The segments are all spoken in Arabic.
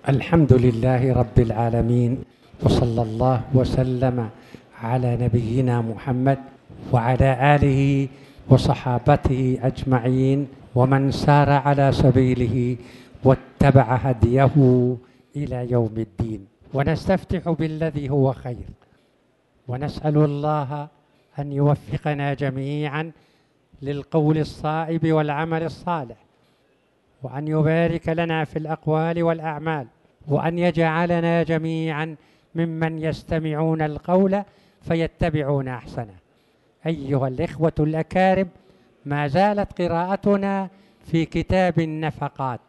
الحمد لله رب العالمين، وصلى الله وسلم على نبينا محمد وعلى آله وصحابته أجمعين ومن سار على سبيله واتبع هديه إلى يوم الدين. ونستفتح بالذي هو خير، ونسأل الله أن يوفقنا جميعا للقول الصائب والعمل الصالح، وأن يبارك لنا في الأقوال والأعمال، وأن يجعلنا جميعا ممن يستمعون القول فيتبعون أحسنه. أيها الإخوة الأكارم، ما زالت قراءتنا في كتاب النفقات،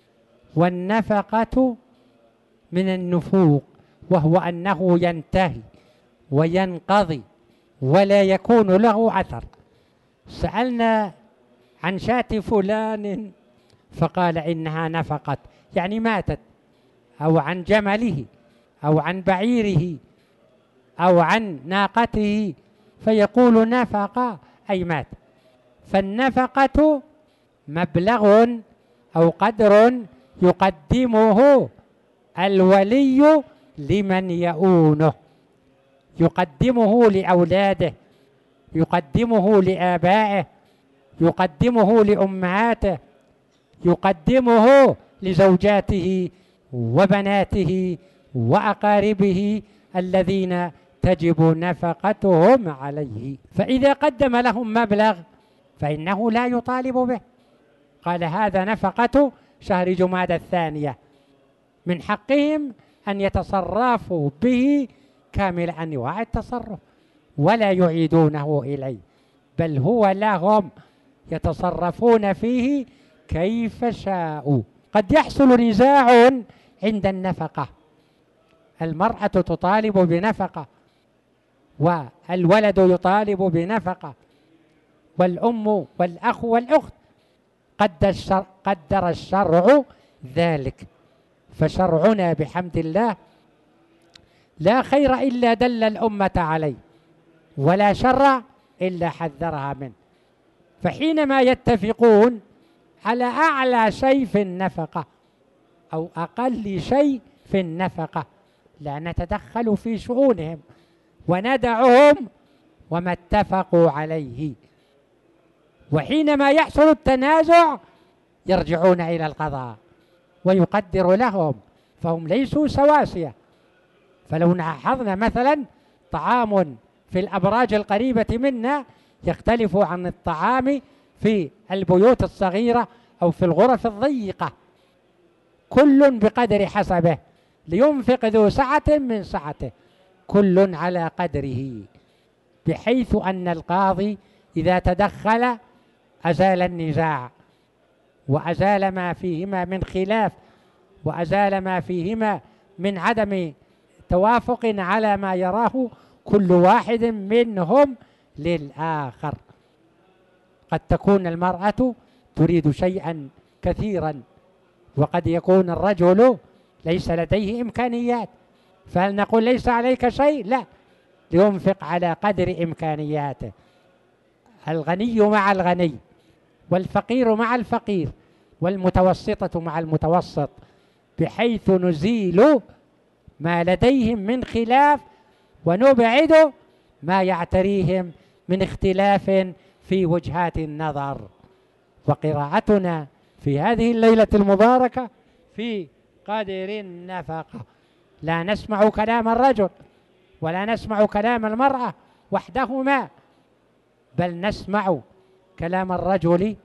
والنفقة من النفوق، وهو أنه ينتهي وينقضي ولا يكون له أثر. سألنا عن شاة فلان فقال إنها نفقت، يعني ماتت، أو عن جمله أو عن بعيره أو عن ناقته فيقول نفق أي مات. فالنفقة مبلغ أو قدر يقدمه الولي لمن يؤونه، يقدمه لأولاده، يقدمه لآبائه، يقدمه لأمهاته، يقدمه لزوجاته وبناته وأقاربه الذين تجب نفقتهم عليه. فإذا قدم لهم مبلغ فإنه لا يطالب به. قال هذا نفقة شهر جمادى الثانية، من حقهم أن يتصرفوا به كامل أنواع التصرف ولا يعيدونه إليه، بل هو لهم يتصرفون فيه كيف شاءوا. قد يحصل نزاع عند النفقة، المرأة تطالب بنفقة والولد يطالب بنفقة والأم والأخ والأخت، قدر الشرع ذلك. فشرعنا بحمد الله لا خير إلا دل الأمة عليه، ولا شر إلا حذرها منه. فحينما يتفقون على أعلى شيء في النفقة أو أقل شيء في النفقة لا نتدخل في شؤونهم وندعهم وما اتفقوا عليه. وحينما يحصل التنازع يرجعون إلى القضاء ويقدر لهم، فهم ليسوا سواسية. فلو لاحظنا مثلا طعام في الأبراج القريبة منا يختلف عن الطعام في البيوت الصغيرة أو في الغرف الضيقة، كل بقدر حسبه، لينفق ذو سعة من سعته، كل على قدره، بحيث أن القاضي إذا تدخل أزال النزاع وأزال ما فيهما من خلاف وأزال ما فيهما من عدم توافق على ما يراه كل واحد منهم للآخر. قد تكون المرأة تريد شيئا كثيرا، وقد يكون الرجل ليس لديه إمكانيات، فهل نقول ليس عليك شيء؟ لا، لينفق على قدر إمكانياته. الغني مع الغني، والفقير مع الفقير، والمتوسطة مع المتوسط، بحيث نزيل ما لديهم من خلاف ونبعد ما يعتريهم من اختلاف في وجهات النظر. وقراءتنا في هذه الليلة المباركة في قدر النفقة، لا نسمع كلام الرجل ولا نسمع كلام المرأة وحدهما، بل نسمع كلام الرجل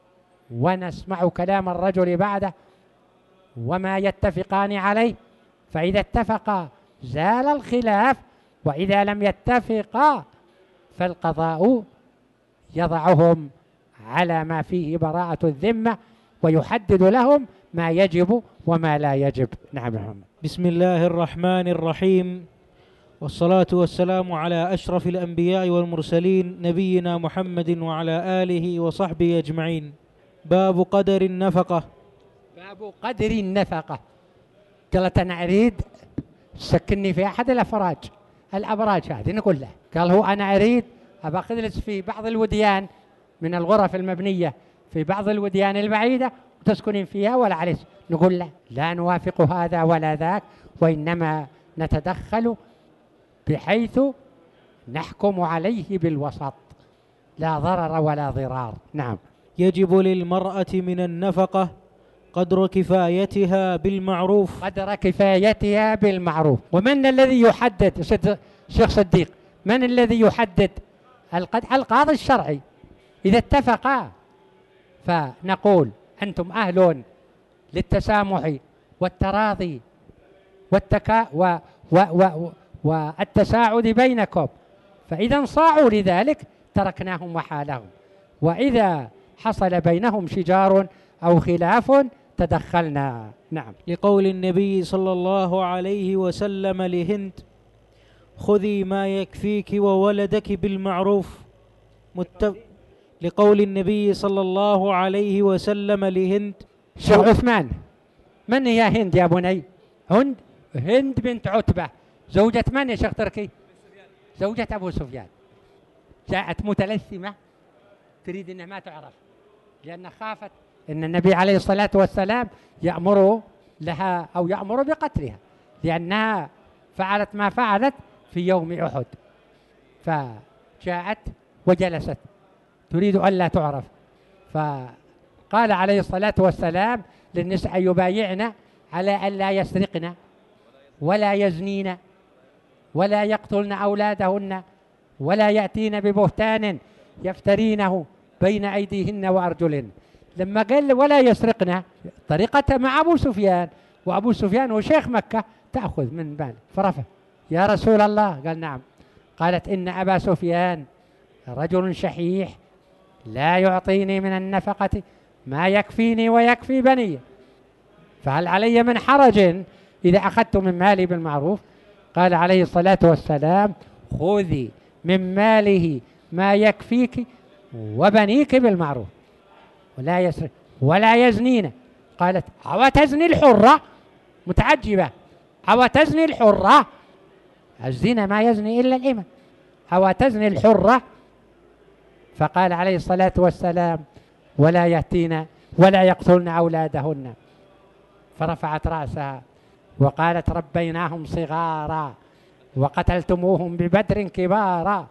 ونسمع كلام الرجل بعده وما يتفقان عليه. فإذا اتفقا زال الخلاف، وإذا لم يتفقا فالقضاء يضعهم على ما فيه براءة الذمة ويحدد لهم ما يجب وما لا يجب. نعم محمد. بسم الله الرحمن الرحيم، والصلاة والسلام على أشرف الأنبياء والمرسلين نبينا محمد وعلى آله وصحبه أجمعين. باب قدر النفقة. باب قدر النفقة. قالت أنا أريد سكني في أحد الأبراج هذه، نقول له قال هو أنا أريد أبى أجلس في بعض الوديان من الغرف المبنية في بعض الوديان البعيدة، تسكنين فيها ولا عليك. نقول لا نوافق هذا ولا ذاك، وإنما نتدخل بحيث نحكم عليه بالوسط، لا ضرر ولا ضرار. نعم. يجب للمرأة من النفقة قدر كفايتها بالمعروف. قدر كفايتها بالمعروف. ومن الذي يحدد شيخ صديق؟ من الذي يحدد؟ القاضي الشرعي. إذا اتفقا فنقول أنتم أهل للتسامح والتراضي والتساعد بينكم، فإذا انصاعوا لذلك تركناهم وحالهم، وإذا حصل بينهم شجار أو خلاف تدخلنا. نعم. لقول النبي صلى الله عليه وسلم لهند: خذي ما يكفيك وولدك بالمعروف. لقول النبي صلى الله عليه وسلم لهند. شيخ عثمان، من هي هند يا بني؟ هند بنت عتبة، زوجة من يا شيخ تركي؟ زوجة أبو سفيان. جاءت متلثمة تريد أنها ما تعرف، لأن خافت أن النبي عليه الصلاة والسلام يأمر لها أو يأمر بقتلها، لأنها فعلت ما فعلت في يوم أحد. فجاءت وجلست تريد أن لا تعرف، فقال عليه الصلاة والسلام للنساء يبايعن على أن لا يسرقن ولا يزنين ولا يقتلن أولادهن ولا يأتين ببهتان يفترينه بين أيديهن وأرجلهن. لما قال ولا يسرقن، طريقته مع أبو سفيان، وأبو سفيان وشيخ مكة، تأخذ من بال فرفع: يا رسول الله. قال: نعم. قالت: إن أبا سفيان رجل شحيح لا يعطيني من النفقة ما يكفيني ويكفي بني، فهل علي من حرج إذا أخذت من مالي بالمعروف؟ قال عليه الصلاة والسلام: خذي من ماله ما يكفيك وبنيك بالمعروف ولا يسرق ولا يزنين. قالت: أو تزني الحرة؟ متعجبة: أو تزني الحرة؟ الزنا ما يزني إلا الإمة، أو تزني الحرة؟ فقال عليه الصلاة والسلام: ولا يأتين ولا يقتلن أولادهن. فرفعت رأسها وقالت: ربيناهم صغارا وقتلتموهم ببدر كبارا،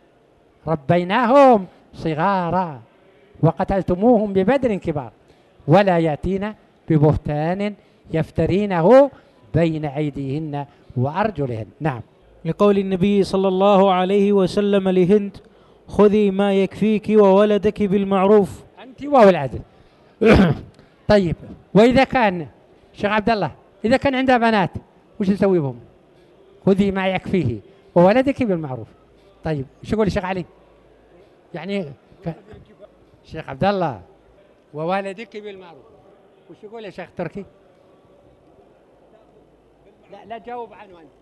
ربيناهم صغارا وقتلتموهم ببدر كبار، ولا يأتين ببهتان يفترينه بين أيديهن وأرجلهن. نعم. لقول النبي صلى الله عليه وسلم لهند: خذي ما يكفيك وولدك بالمعروف. أنت وولدك. طيب، وإذا كان شيخ عبد الله إذا كان عندها بنات وش نسوي بهم؟ خذي ما يكفيه وولدك بالمعروف. طيب شو يقول الشيخ علي؟ يعني شيخ عبد الله ووالدك بالمعروف، وش يقول يا شيخ تركي؟ لا جاوب عنه أنت.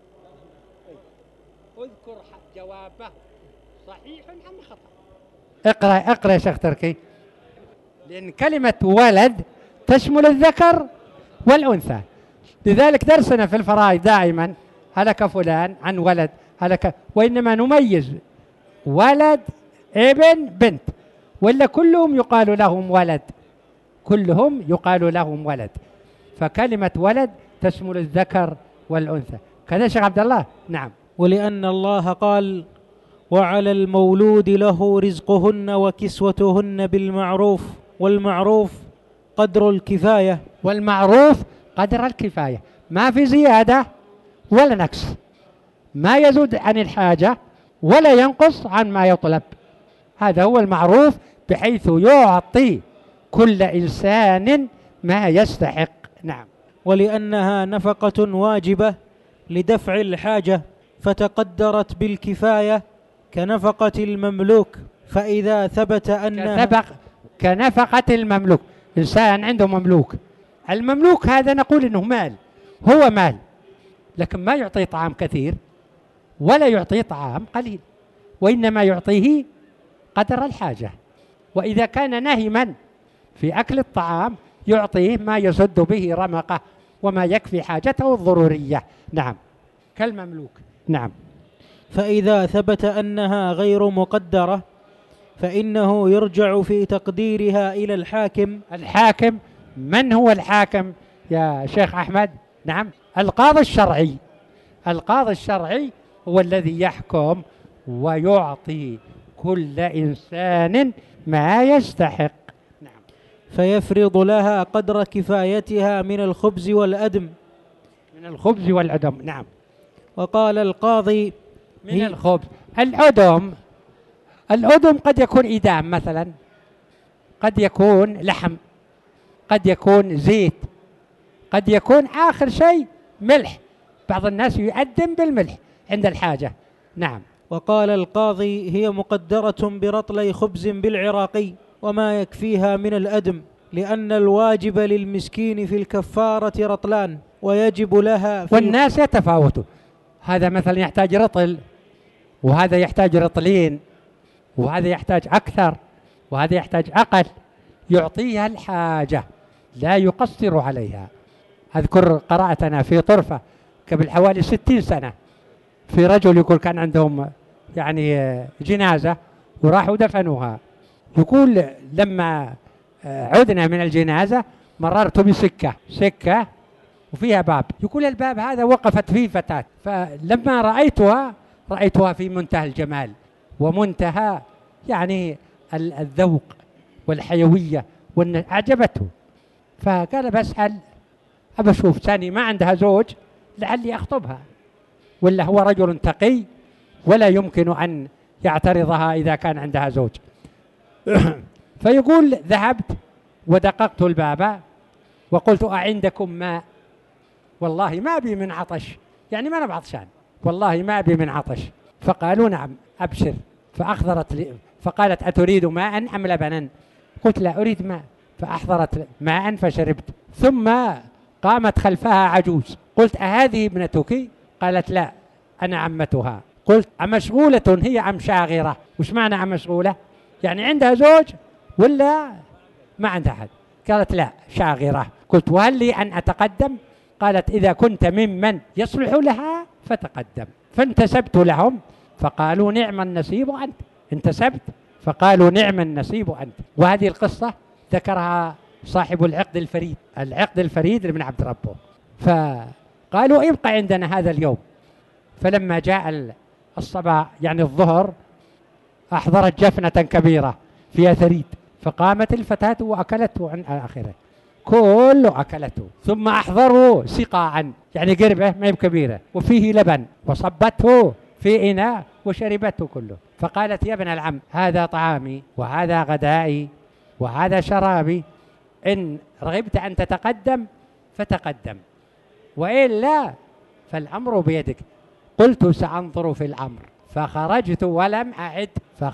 اذكر جوابه صحيح أم خطأ. اقرأ يا شيخ تركي، لأن كلمة ولد تشمل الذكر والأنثى، لذلك درسنا في الفرائض دائما هلك فلان عن ولد هلك، وإنما نميز ولد ابن بنت، ولا كلهم يقال لهم ولد، كلهم يقال لهم ولد، فكلمة ولد تشمل الذكر والأنثى. كذا شيخ عبد الله. نعم. ولأن الله قال: وعلى المولود له رزقهن وكسوتهن بالمعروف، والمعروف قدر الكفاية. والمعروف قدر الكفاية، ما في زيادة ولا نقص، ما يزود عن الحاجة ولا ينقص عن ما يطلب، هذا هو المعروف، بحيث يعطي كل إنسان ما يستحق. نعم. ولأنها نفقة واجبة لدفع الحاجة فتقدرت بالكفاية كنفقة المملوك، فإذا ثبت أنها كنفقة المملوك، إنسان عنده مملوك، المملوك هذا نقول إنه مال، هو مال، لكن ما يعطي طعام كثير ولا يعطي طعام قليل، وإنما يعطيه قدر الحاجة، وإذا كان نهما في أكل الطعام يعطيه ما يسد به رمقه وما يكفي حاجته الضرورية. نعم، كالمملوك. نعم. فإذا ثبت أنها غير مقدرة فإنه يرجع في تقديرها إلى الحاكم من هو الحاكم يا شيخ أحمد؟ نعم، القاضي الشرعي. القاضي الشرعي هو الذي يحكم ويعطي كل إنسان ما يستحق. نعم. فيفرض لها قدر كفايتها من الخبز والأدم. من الخبز والأدم، نعم. وقال القاضي من الخبز. الأدم قد يكون إدام مثلا، قد يكون لحم، قد يكون زيت، قد يكون آخر شيء ملح. بعض الناس يقدم بالملح عند الحاجة. نعم. وقال القاضي هي مقدرة برطلي خبز بالعراقي وما يكفيها من الأدم، لأن الواجب للمسكين في الكفارة رطلان ويجب لها في والناس يتفاوتوا، هذا مثلا يحتاج رطل، وهذا يحتاج رطلين، وهذا يحتاج أكثر، وهذا يحتاج أقل. يعطيها الحاجة، لا يقصر عليها. أذكر قرأت أنا في طرفة قبل حوالي 60 سنة في رجل يقول كان عندهم يعني جنازة وراحوا دفنوها. يقول لما عدنا من الجنازة مررت بسكة وفيها باب. يقول الباب هذا وقفت فيه فتاة، فلما رأيتها في منتهى الجمال ومنتهى يعني الذوق والحيوية أعجبته. فقال بسأل أبى أشوف ثاني ما عندها زوج لعلي أخطبها، ولا هو رجل تقي ولا يمكن أن يعترضها إذا كان عندها زوج. فيقول ذهبت ودققت الباب وقلت أعندكم ماء؟ والله ما أبي من عطش، يعني ما أنا بعطشان، والله ما أبي من عطش. فقالوا نعم أبشر. فأحضرت لي فقالت أتريد ماء أم لبنا؟ قلت لا أريد ماء. فأحضرت ماء فشربت. ثم قامت خلفها عجوز. قلت أهذه ابنتك؟ قالت لا أنا عمتها. قلت أمشغولة هي أم شاغرة؟ وش معنى أمشغولة؟ يعني عندها زوج ولا ما عندها أحد؟ قالت لا شاغرة. قلت وهل لي أن أتقدم؟ قالت إذا كنت ممن يصلح لها فتقدم. فانتسبت لهم فقالوا نعم النسيب أنت. انتسبت فقالوا نعم النسيب أنت. وهذه القصة ذكرها صاحب العقد الفريد لابن عبد ربه. فقالوا ابقى عندنا هذا اليوم. فلما جاء الصباح يعني الظهر أحضرت جفنة كبيرة فيها ثريد، فقامت الفتاة وأكلته عن آخره، كله أكلته. ثم أحضروا سقاعا يعني قربة ما هي كبيرة وفيه لبن وصبته في إناء وشربته كله. فقالت يا ابن العم هذا طعامي وهذا غدائي وهذا شرابي، إن رغبت أن تتقدم فتقدم وإلا فالأمر بيدك. قلت سأنظر في الأمر. فخرجت ولم أعد.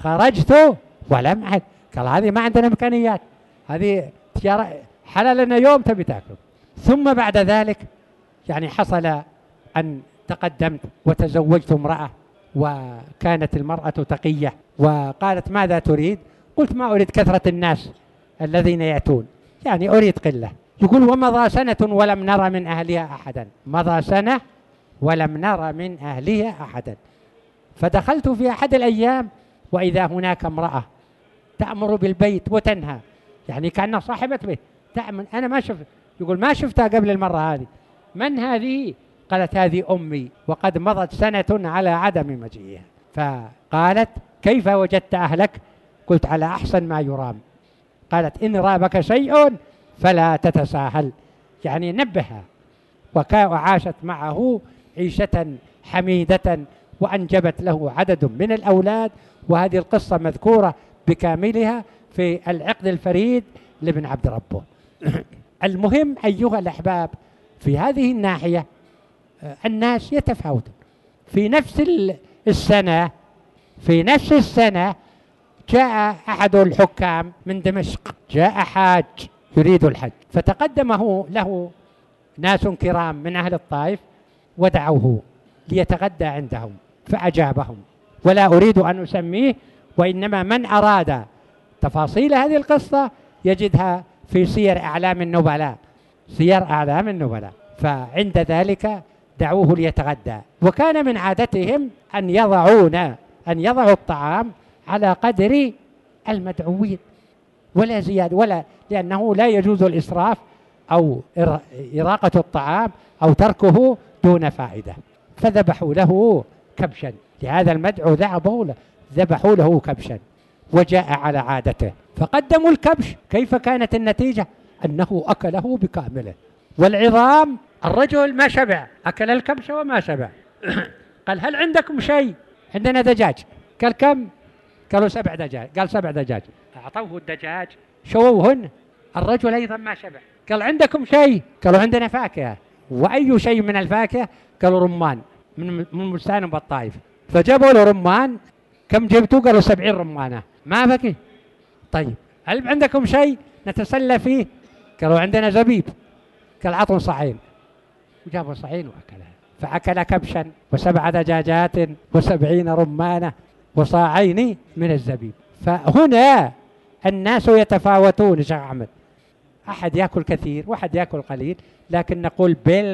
قال هذه ما عندنا إمكانيات، هذه تجارة حلال لنا يوم تبي تاكل. ثم بعد ذلك يعني حصل أن تقدمت وتزوجت امرأة، وكانت المرأة تقية، وقالت ماذا تريد؟ قلت ما أريد كثرة الناس الذين يأتون، يعني أريد قلة. يقول ومضى سنة ولم نرى من أهلها أحدا. مضى سنة ولم نرى من أهلها أحدا. فدخلت في أحد الأيام وإذا هناك امرأة تأمر بالبيت وتنهى، يعني كأنها صاحبة بيت تأمن. أنا ما شفت، يقول ما شفتها قبل المرة هذه. من هذه؟ قالت هذه أمي وقد مضت سنة على عدم مجيئها. فقالت كيف وجدت أهلك؟ قلت على أحسن ما يرام. قالت إن رابك شيء فلا تتساهل، يعني نبهها. وعاشت معه عيشة حميدة وأنجبت له عدد من الأولاد، وهذه القصة مذكورة بكاملها في العقد الفريد لابن عبد ربه. المهم أيها الأحباب في هذه الناحية الناس يتفاوتون. في نفس السنة جاء أحد الحكام من دمشق، جاء حاج يريد الحج، فتقدمه له ناس كرام من أهل الطائف ودعوه ليتغدى عندهم فأجابهم. ولا أريد أن أسميه، وإنما من أراد تفاصيل هذه القصة يجدها في سير أعلام النبلاء. فعند ذلك دعوه ليتغدى. وكان من عادتهم أن يضعوا الطعام على قدر المدعوين، ولا زيادة ولا، لأنه لا يجوز الإسراف أو إراقة الطعام أو تركه دون فائدة. فذبحوا له كبشا، لهذا المدعو ذبحوا له كبشا، وجاء على عادته فقدموا الكبش. كيف كانت النتيجة؟ أنه أكله بكامله. والعظام الرجل ما شبع، أكل الكبش وما شبع. قال هل عندكم شيء؟ عندنا دجاج. قال كم؟ قالوا 7 دجاج. قال 7 دجاج. أعطوه الدجاج شووهن. الرجل أيضا ما شبع. قال عندكم شيء؟ قالوا عندنا فاكهة. وأي شيء من الفاكهة؟ قالوا رمان من بستان بالطائف. فجابوا له رمان. كم جبتوا؟ قالوا 70 رمانة. ما بقي. طيب هل عندكم شيء نتسلى فيه؟ قالوا عندنا زبيب. قال عطوا صاعين. وجابوا صاعين وأكلها. فأكل كبشا و7 دجاجات و70 رمانة وصاعين من الزبيب. فهنا الناس يتفاوتون. شيخ أحمد، أحد يأكل كثير وأحد يأكل قليل، لكن نقول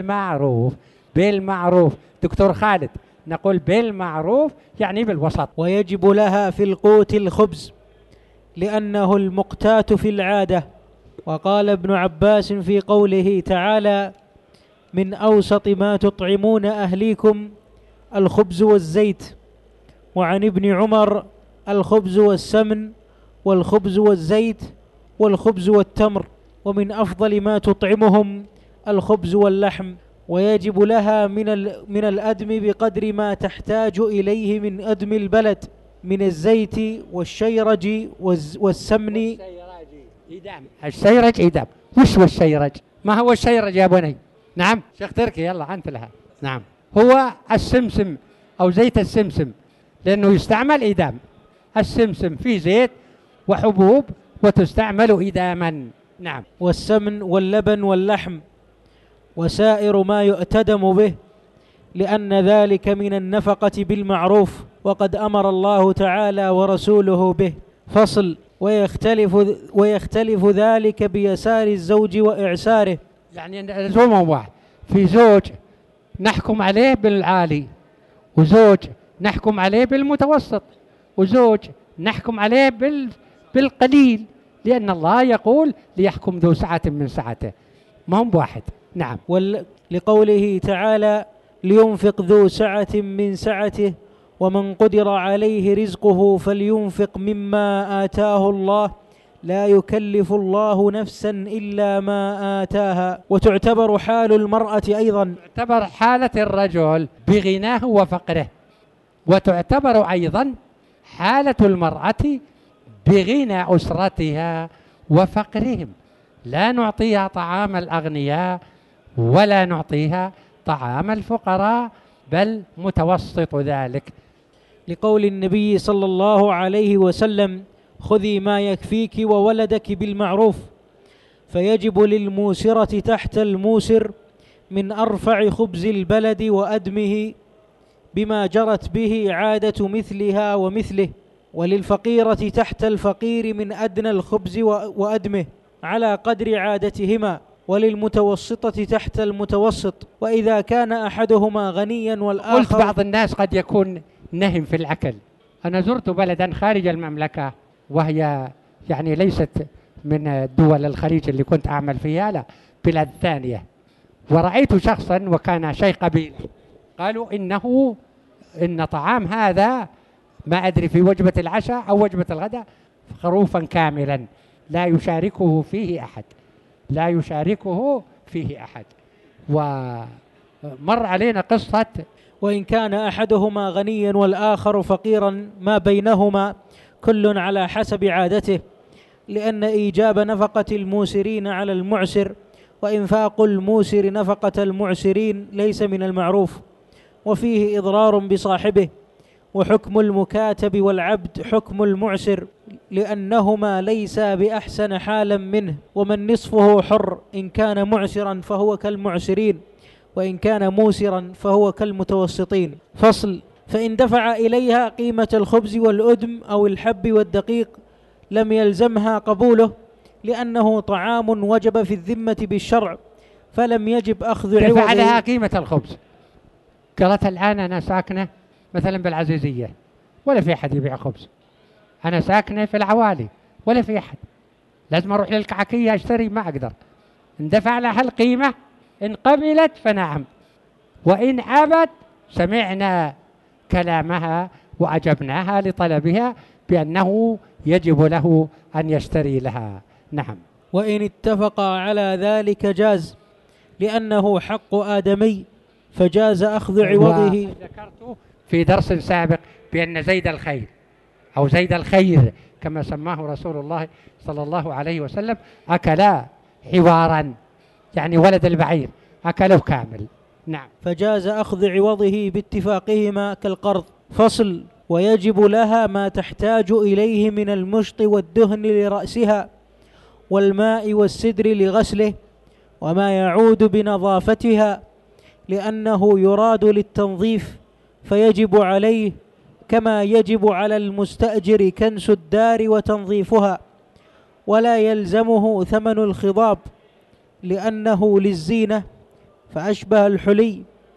بالمعروف. دكتور خالد، نقول بالمعروف يعني بالوسط. ويجب لها في القوت الخبز لأنه المقتات في العادة. وقال ابن عباس في قوله تعالى: من أوسط ما تطعمون أهليكم الخبز والزيت. وعن ابن عمر: الخبز والسمن والخبز والزيت والخبز والتمر، ومن أفضل ما تطعمهم الخبز واللحم. ويجب لها من الأدم بقدر ما تحتاج إليه من أدم البلد من الزيت والشيرج والسمن. الشيرج إدام. وش هو الشيرج؟ ما هو الشيرج يا بني؟ نعم شيخ تركي، يلا أنت لها. نعم، هو السمسم أو زيت السمسم، لأنه يستعمل إدام. السمسم فيه زيت وحبوب وتستعمل إداما. نعم. والسمن واللبن واللحم وسائر ما يؤتدم به، لأن ذلك من النفقة بالمعروف، وقد أمر الله تعالى ورسوله به. فصل: ويختلف ذلك بيسار الزوج وإعساره. يعني لزوم واحد، في زوج نحكم عليه بالعالي، وزوج نحكم عليه بالمتوسط، وزوج نحكم عليه بالقليل، لأن الله يقول ليحكم ذو سعة من سعته، ما هم بواحد. نعم. لقوله تعالى: لينفق ذو سعة من سعته ومن قدر عليه رزقه فلينفق مما آتاه الله لا يكلف الله نفسا إلا ما آتاها. وتعتبر حال المرأة أيضا، تعتبر حالة الرجل بغناه وفقره، وتعتبر أيضا حالة المرأة بغنى أسرتها وفقرهم. لا نعطيها طعام الأغنياء ولا نعطيها طعام الفقراء، بل متوسط ذلك. لقول النبي صلى الله عليه وسلم: خذي ما يكفيك وولدك بالمعروف. فيجب للموسرة تحت الموسر من أرفع خبز البلد وأدمه بما جرت به عادة مثلها ومثله، وللفقيرة تحت الفقير من أدنى الخبز وأدمه على قدر عادتهما، وللمتوسطة تحت المتوسط. وإذا كان أحدهما غنيا والآخر. قلت بعض الناس قد يكون نهم في الأكل. أنا زرت بلدا خارج المملكة، وهي يعني ليست من دول الخليج اللي كنت أعمل فيها، لا، بلاد ثانية، ورأيت شخصا وكان شيخ قبيلة، قالوا إن طعام هذا ما أدري في وجبة العشاء أو وجبة الغداء خروفا كاملا لا يشاركه فيه أحد. ومر علينا قصة: وإن كان أحدهما غنيا والآخر فقيرا ما بينهما كل على حسب عادته، لأن إيجاب نفقة الموسرين على المعسر وإنفاق الموسر نفقة المعسرين ليس من المعروف، وفيه إضرار بصاحبه. وحكم المكاتب والعبد حكم المعسر، لأنهما ليسا بأحسن حالا منه، ومن نصفه حر إن كان معسرا فهو كالمعسرين، وإن كان موسرا فهو كالمتوسطين. فصل: فإن دفع إليها قيمة الخبز والأدم أو الحب والدقيق لم يلزمها قبوله، لأنه طعام وجب في الذمة بالشرع، فلم يجب أخذ عوضه. دفع لها قيمة الخبز. قالت الآن أنا ساكنة مثلا بالعزيزية ولا في أحد يبيع خبز، أنا ساكنة في العوالي ولا في أحد، لازم أروح للكعكية أشتري، ما أقدر. إن دفع لها القيمة، إن قبلت فنعم، وإن أبت سمعنا كلامها وأجبناها لطلبها بأنه يجب له أن يشتري لها. نعم. وإن اتفقا على ذلك جاز، لأنه حق آدمي فجاز أخذ عوضه. ذكرت في درس سابق بأن زيد الخير أو زيد الخير كما سماه رسول الله صلى الله عليه وسلم أكلا حوارا، يعني ولد البعير أكله كامل. نعم. فجاز أخذ عوضه باتفاقهما كالقرض. فصل: ويجب لها ما تحتاج إليه من المشط والدهن لرأسها والماء والسدر لغسله وما يعود بنظافتها، لأنه يراد للتنظيف فيجب عليه، كما يجب على المستأجر كنس الدار وتنظيفها، ولا يلزمه ثمن الخضاب لأنه للزينة فأشبه الحلي،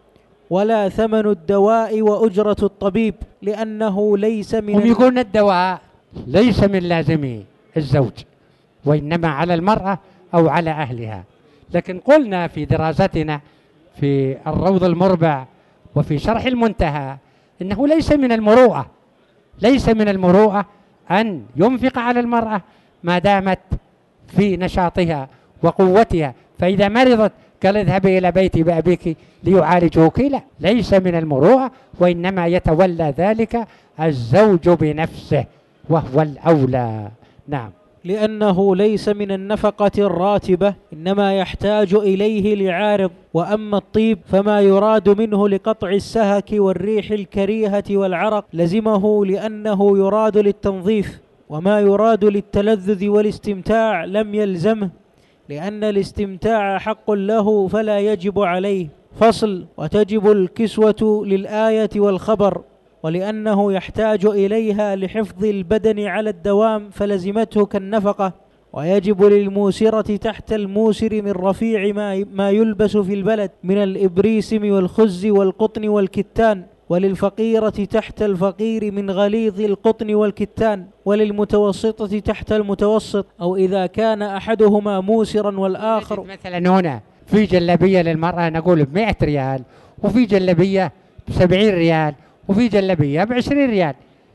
ولا ثمن الدواء وأجرة الطبيب لأنه ليس من. هم يقولون الدواء ليس من لازم الزوج، وإنما على المرأة أو على أهلها. لكن قلنا في دراستنا في الروض المربع وفي شرح المنتهى إنه ليس من المروءة، ليس من المروءة أن ينفق على المرأة ما دامت في نشاطها وقوتها، فإذا مرضت قال اذهبي إلى بيت بأبيك ليعالجوك، لا، ليس من المروءة، وإنما يتولى ذلك الزوج بنفسه وهو الأولى. نعم. لأنه ليس من النفقة الراتبة، إنما يحتاج إليه لعارض. وأما الطيب فما يراد منه لقطع السهك والريح الكريهة والعرق لزمه لأنه يراد للتنظيف، وما يراد للتلذذ والاستمتاع لم يلزمه، لأن الاستمتاع حق له فلا يجب عليه. فصل: وتجب الكسوة للآية والخبر، ولأنه يحتاج إليها لحفظ البدن على الدوام فلزمته كالنفقة. ويجب للموسرة تحت الموسر من رفيع ما يلبس في البلد من الإبريسم والخز والقطن والكتان، وللفقيرة تحت الفقير من غليظ القطن والكتان، وللمتوسطة تحت المتوسط، أو إذا كان أحدهما موسرا والآخر. مثلا هنا في جلبية للمرأة نقول ب100 ريال، وفي جلبية ب70 ريال، وفي جلبية ب20 ريال،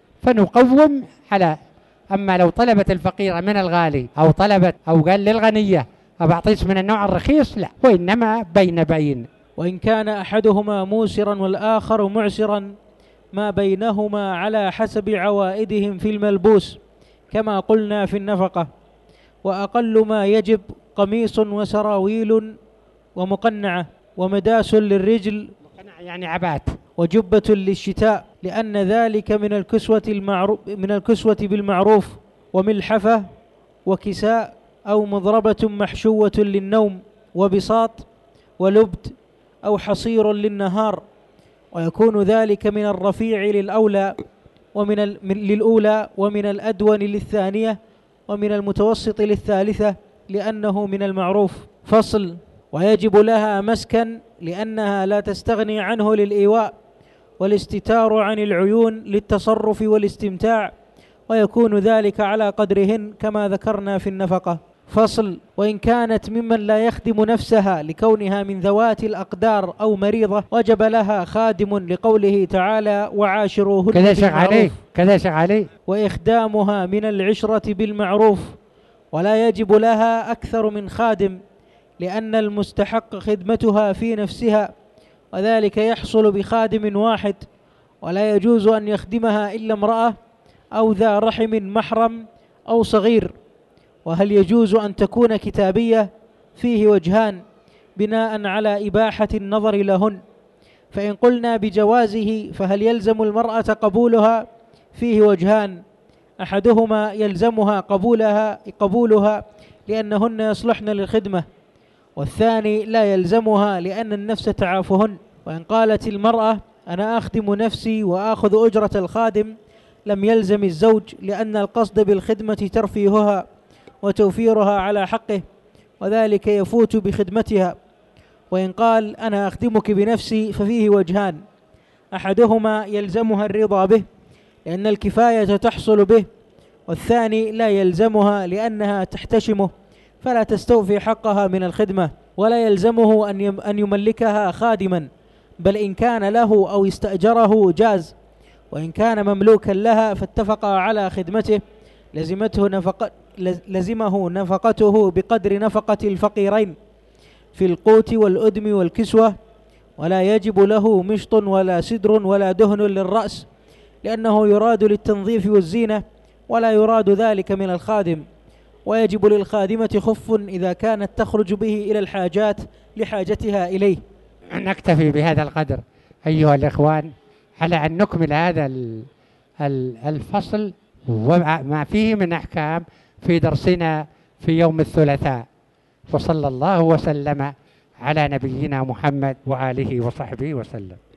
فنقوم على. أما لو طلبت الفقيرة من الغالي أو طلبت أو قال للغنية أبعطيك من النوع الرخيص، لا، وإنما بين بين. وإن كان أحدهما موسرا والآخر معسرا ما بينهما على حسب عوائدهم في الملبوس كما قلنا في النفقة. وأقل ما يجب قميص وسراويل ومقنعة ومداس للرجل، يعني عبات، وجبة للشتاء، لأن ذلك من الكسوة بالمعروف، وملحفة وكساء أو مضربة محشوة للنوم، وبساط ولبد أو حصير للنهار. ويكون ذلك من الرفيع للأولى للأولى، ومن الأدون للثانية، ومن المتوسط للثالثة، لأنه من المعروف. فصل: ويجب لها مسكن، لأنها لا تستغني عنه للإيواء والاستتار عن العيون للتصرف والاستمتاع، ويكون ذلك على قدرهن كما ذكرنا في النفقة. فصل: وإن كانت ممن لا يخدم نفسها لكونها من ذوات الأقدار أو مريضة وجب لها خادم، لقوله تعالى: وعاشروهن بالمعروف. كذا شيخ علي. وإخدامها من العشرة بالمعروف، ولا يجب لها أكثر من خادم، لأن المستحق خدمتها في نفسها، وذلك يحصل بخادم واحد، ولا يجوز أن يخدمها إلا امرأة أو ذا رحم محرم أو صغير. وهل يجوز أن تكون كتابية؟ فيه وجهان بناء على إباحة النظر لهن. فإن قلنا بجوازه فهل يلزم المرأة قبولها؟ فيه وجهان، أحدهما يلزمها قبولها لأنهن يصلحن للخدمة، والثاني لا يلزمها لأن النفس تعافهن. وإن قالت المرأة أنا أخدم نفسي وآخذ أجرة الخادم لم يلزم الزوج، لأن القصد بالخدمة ترفيهها وتوفيرها على حقه، وذلك يفوت بخدمتها. وإن قال أنا أخدمك بنفسي ففيه وجهان، أحدهما يلزمها الرضا به لأن الكفاية تحصل به، والثاني لا يلزمها لأنها تحتشمه فلا تستوفي حقها من الخدمة، ولا يلزمه أن يملكها خادما، بل إن كان له أو استأجره جاز، وإن كان مملوكا لها فاتفقا على خدمته لزمه نفقته بقدر نفقة الفقيرين في القوت والأدم والكسوة، ولا يجب له مشط ولا سدر ولا دهن للرأس، لأنه يراد للتنظيف والزينة ولا يراد ذلك من الخادم. ويجب للخادمة خف إذا كانت تخرج به إلى الحاجات لحاجتها إليه. نكتفي بهذا القدر أيها الإخوان على أن نكمل هذا الفصل وما فيه من أحكام في درسنا في يوم الثلاثاء. وصلى الله وسلم على نبينا محمد وآله وصحبه وسلم.